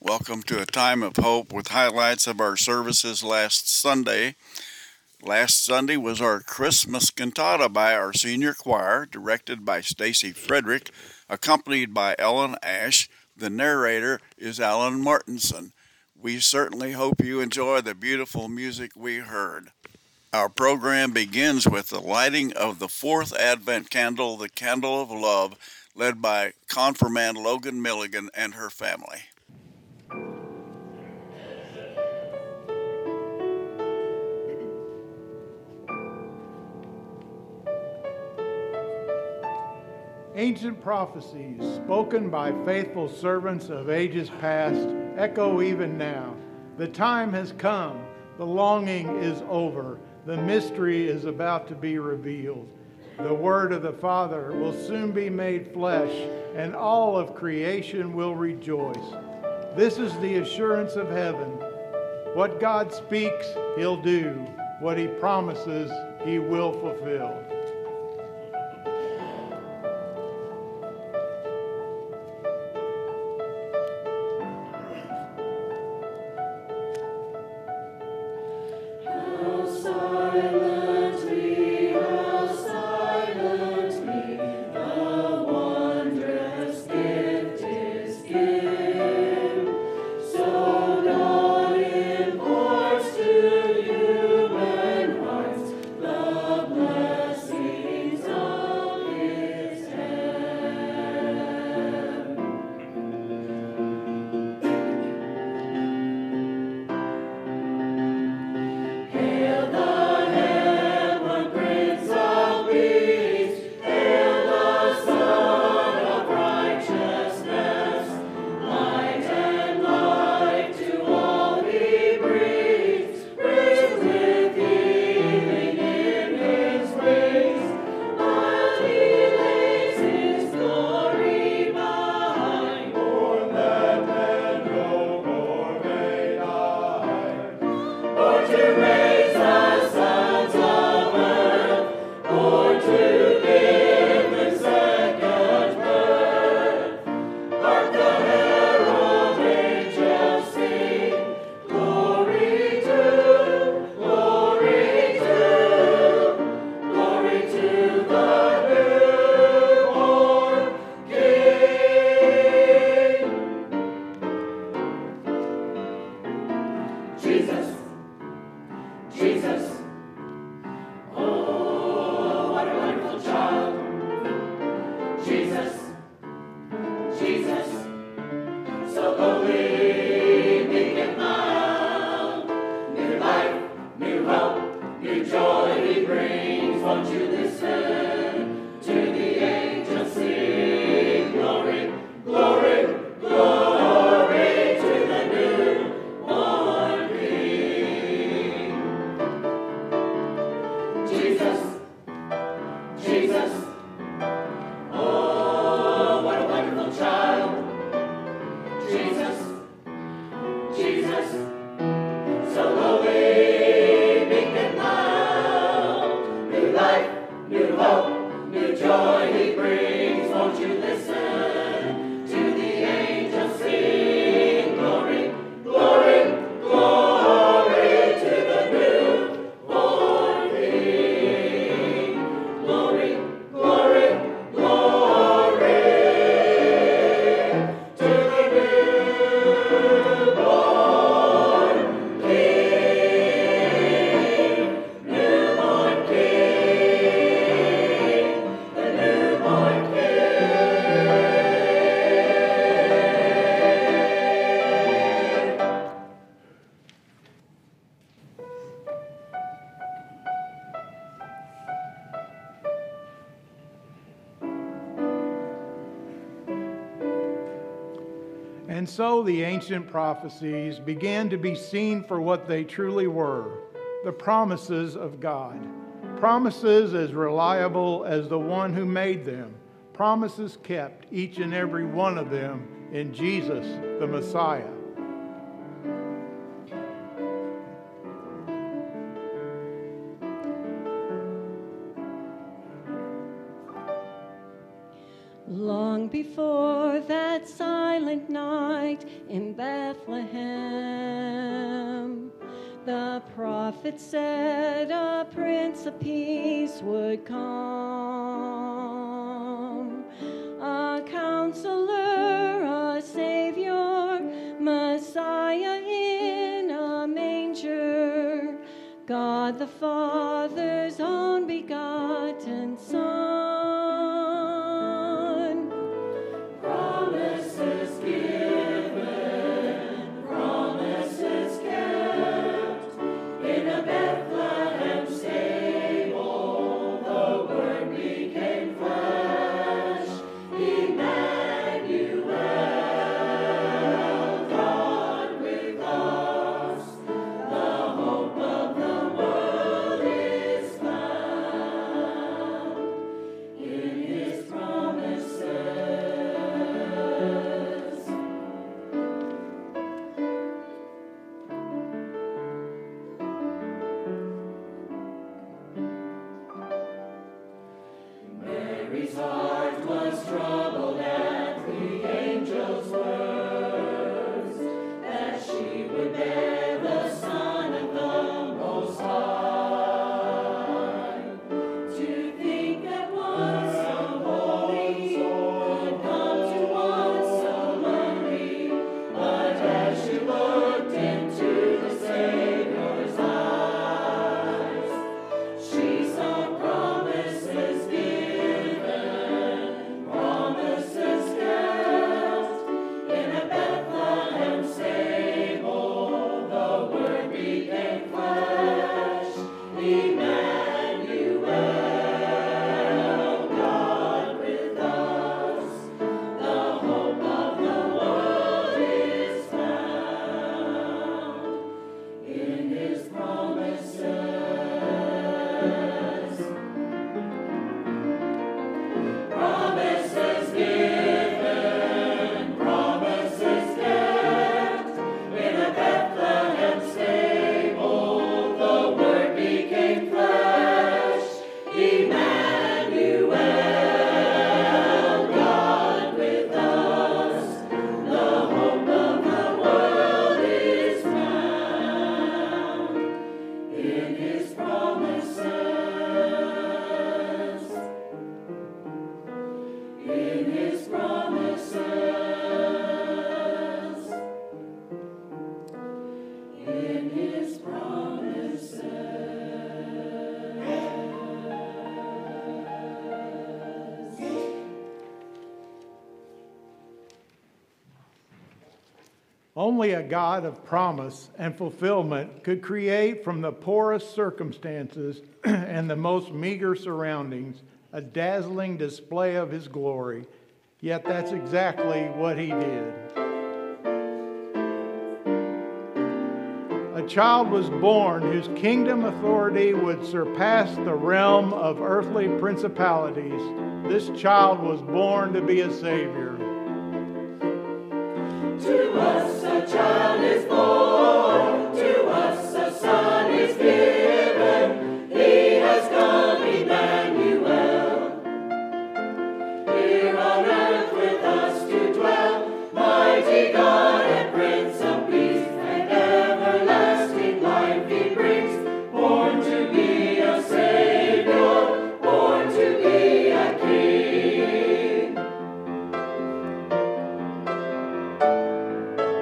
Welcome to a time of hope with highlights of our services last Sunday. Last Sunday was our Christmas cantata by our senior choir, directed by Stacy Frederick, accompanied by Ellen Ash. The narrator is Alan Martinson. We certainly hope you enjoy the beautiful music we heard. Our program begins with the lighting of the fourth Advent candle, the Candle of Love, led by confirmand Logan Milligan and her family. Ancient prophecies spoken by faithful servants of ages past echo even now. The time has come. The longing is over. The mystery is about to be revealed. The word of the Father will soon be made flesh, and all of creation will rejoice. This is the assurance of heaven. What God speaks, he'll do. What he promises, he will fulfill. And so the ancient prophecies began to be seen for what they truly were, the promises of God. Promises as reliable as the one who made them. Promises kept, each and every one of them, in Jesus, the Messiah. Long before that silent night, light in Bethlehem. The prophet said a Prince of Peace would come, a counselor, a Savior, Messiah in a manger, God the Father's own begotten Son. Promises given, promises kept, in a Bethlehem stable, the Word became flesh, Emmanuel, God with us, the hope of the world is found in His promises. Mary's heart was troubled at the angel's words, that she would bear the Son of the Most High. To think that one so holy would come to one so lonely, but as she looked into the Savior's eyes, she saw promises given, promises kept, in a Bethlehem stable, the Word became flesh, Emmanuel, God with us, the hope of the world is found in His promises. Promises given, promises kept, in a Bethlehem stable, the Word became flesh, Emmanuel, God with us, the hope of the world is found in His promises. In His promises. In His promises. Only a God of promise and fulfillment could create from the poorest circumstances and the most meager surroundings a dazzling display of His glory. Yet that's exactly what He did. A child was born whose kingdom authority would surpass the realm of earthly principalities. This child was born to be a Savior. To us a child is born, to us a son is given. He has come, Emmanuel, here on earth with us to dwell. Mighty God and Prince of Peace, and everlasting life He brings. Born to be a Savior, born to be a King.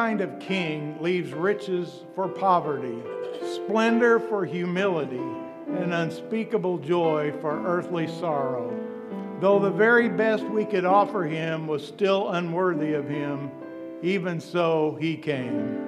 kind of king leaves riches for poverty, splendor for humility, and unspeakable joy for earthly sorrow. Though the very best we could offer him was still unworthy of him, even so he came.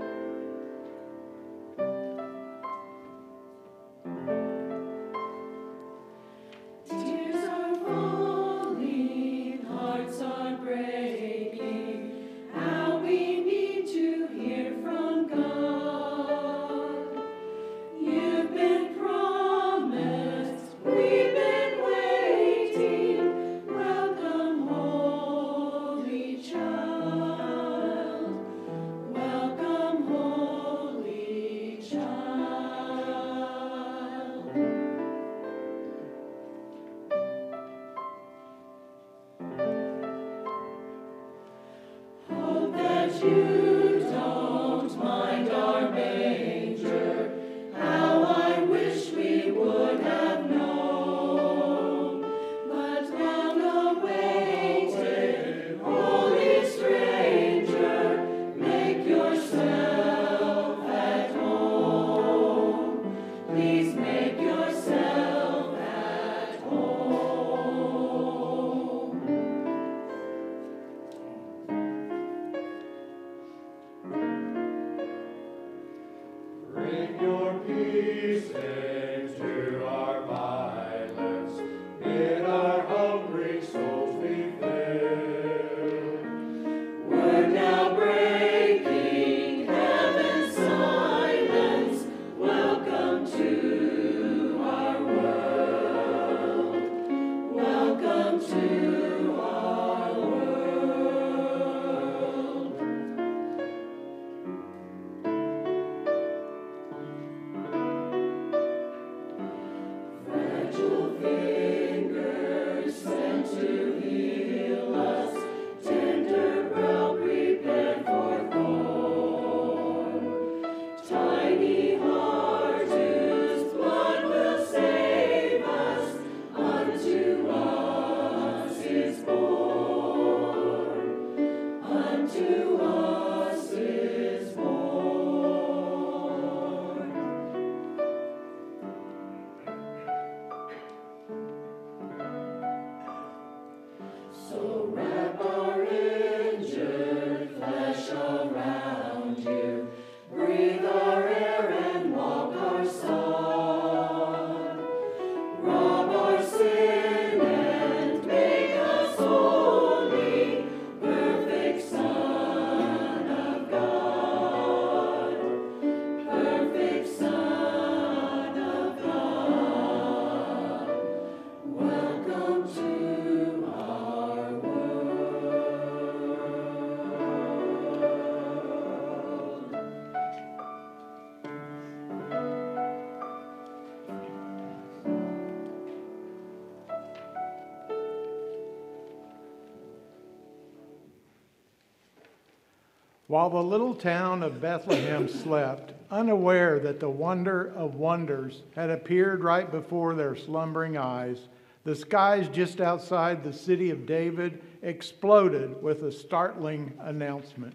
While the little town of Bethlehem slept, unaware that the wonder of wonders had appeared right before their slumbering eyes, the skies just outside the city of David exploded with a startling announcement.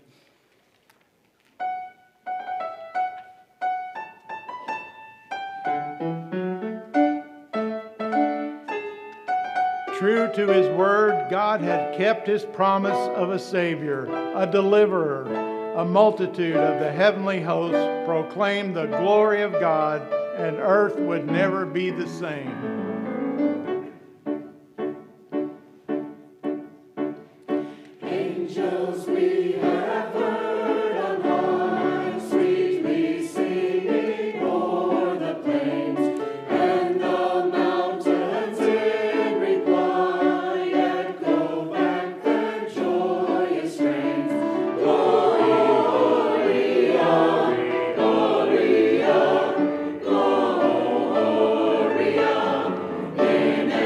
True to his word, God had kept his promise of a Savior, a deliverer. A multitude of the heavenly hosts proclaimed the glory of God, and earth would never be the same. Angels we have heard on high, sweetly singing o'er the plains, and the mountains in reply echo back their joyous strains. Gloria, Gloria, Gloria, in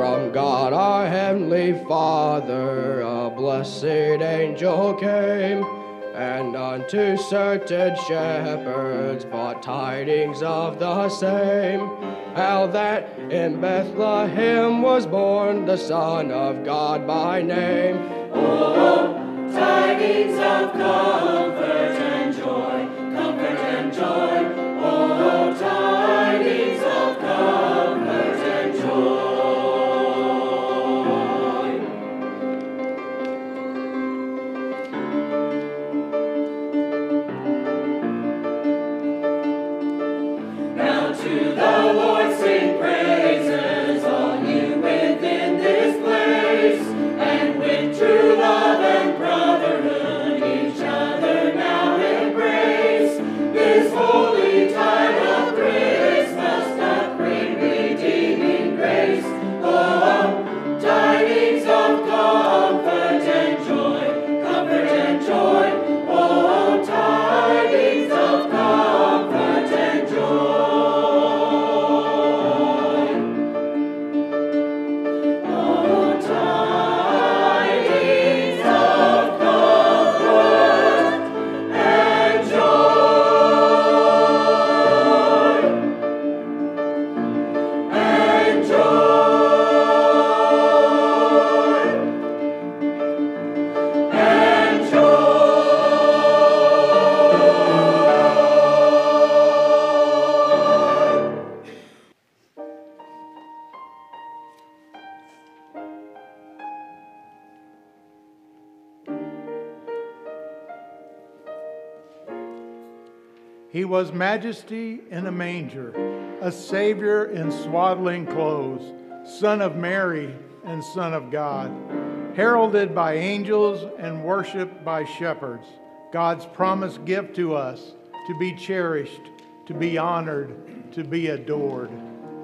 from God our Heavenly Father, a blessed angel came, and unto certain shepherds brought tidings of the same, how that in Bethlehem was born the Son of God by name. Oh, tidings of comfort and joy, comfort and joy. Oh, tidings of comfort and joy. Now to the Lord sing praises, all you within this place, and with true love and brotherhood each other now embrace. This holy time of Christmas doth bring redeeming grace. Oh, tidings of comfort and joy, comfort and joy. Oh, tidings of comfort and joy. Oh, tidings of comfort and joy, and joy, and joy. He was majesty in a manger, a Savior in swaddling clothes, Son of Mary and Son of God, heralded by angels and worshiped by shepherds, God's promised gift to us, to be cherished, to be honored, to be adored.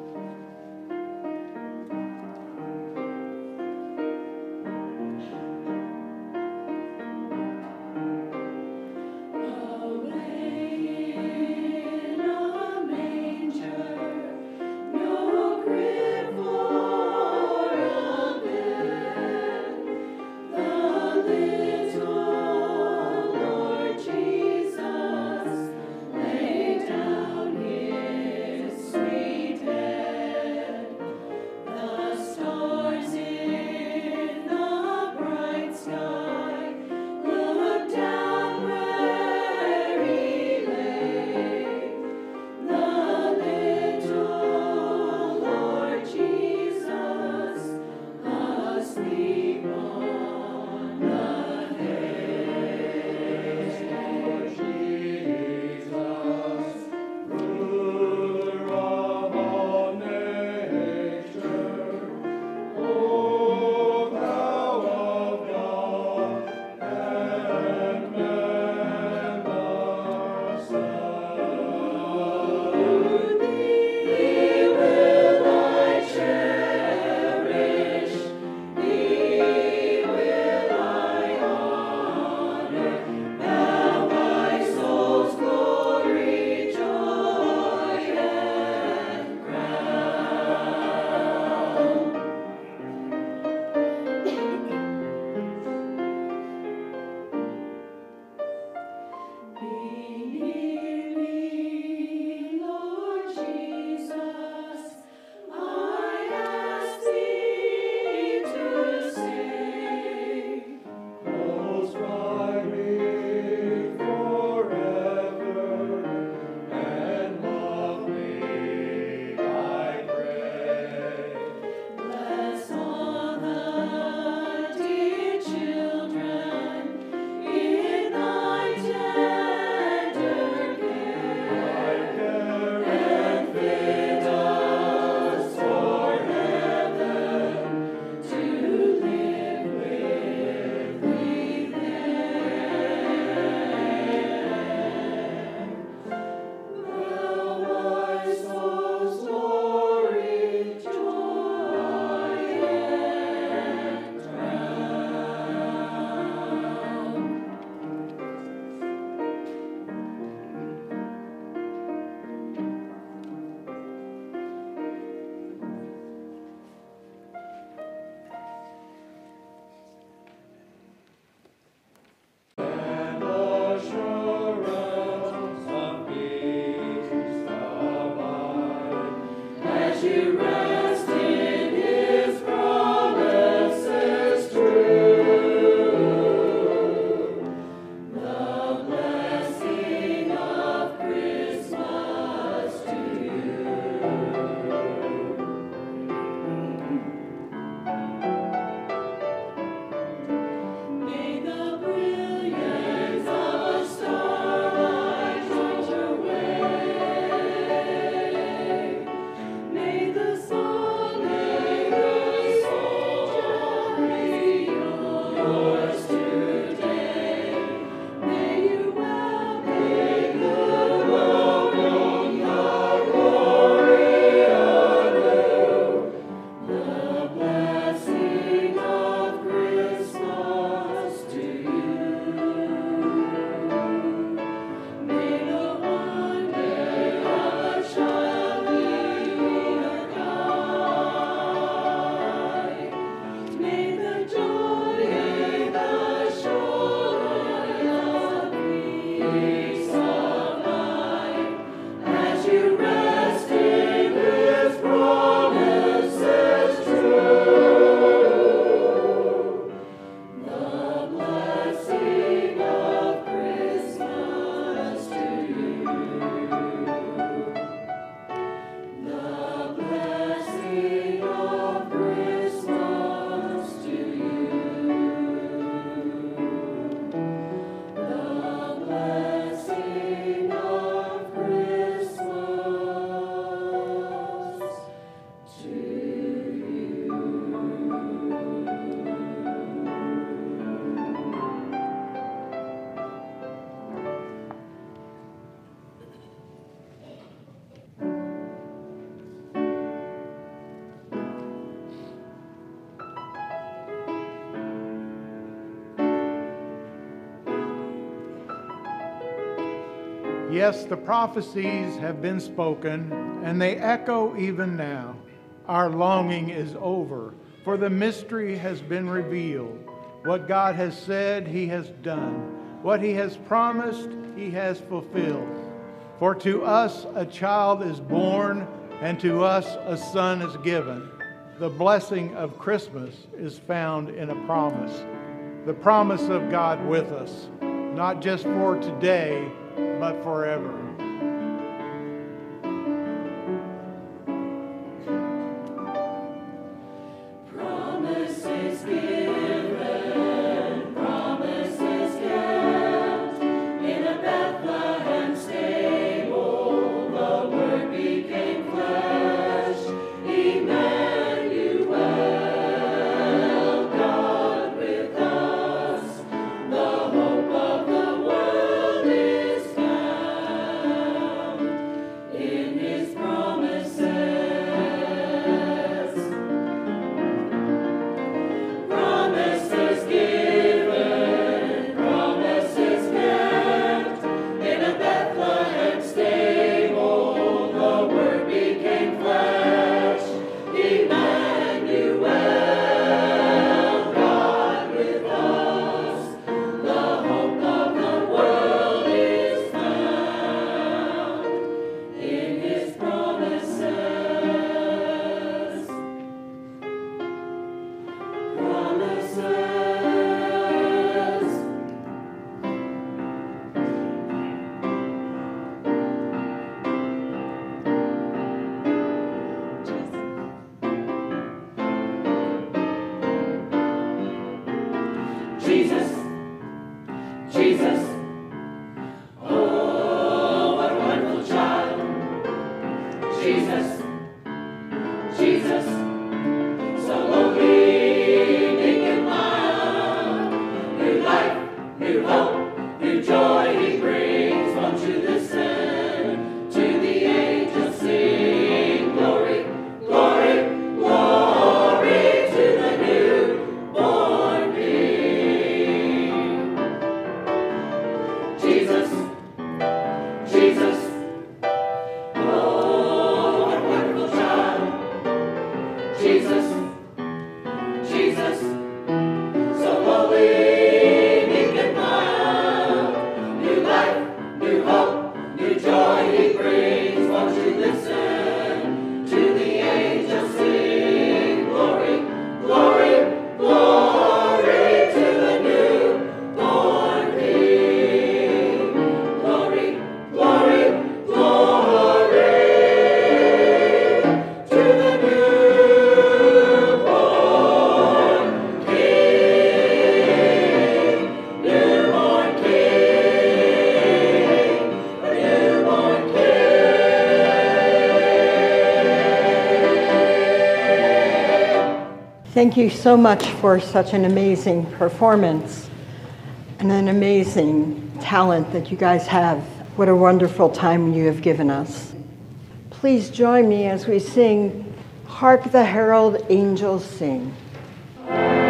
In a manger, no crib for a bed, the little Lord Jesus laid down his sweet Yes, the prophecies have been spoken, and they echo even now. Our longing is over, for the mystery has been revealed. What God has said, he has done. What he has promised, he has fulfilled. For to us a child is born, and to us a son is given. The blessing of Christmas is found in a promise. The promise of God with us, not just for today, but forever. Promises given, promises kept. In a Bethlehem stable, the Word became flesh. Emmanuel, God with us. The hope of the world is found in His promises. Promises given, promises kept. In a Bethlehem stable, the Word became flesh. Emmanuel, God with us. The hope of the world is found in His promises. Promises. Jesus, Jesus, oh, what a wonderful child. Jesus, Jesus, so lowly, meek and mild. New life, new hope, new joy he brings. Won't you listen to the angels sing? Glory, glory, glory to the newborn King. Jesus, Jesus, oh, what a wonderful child. Jesus, Jesus, so lowly, meek and mild. New life, new hope, new joy he brings. Won't you listen to the angels sing? Glory, glory, glory to the newborn King. Glory, glory, glory to the newborn King. Newborn King, the newborn King. Thank you so much for such an amazing performance and an amazing talent that you guys have. What a wonderful time you have given us. Please join me as we sing, Hark the Herald Angels Sing.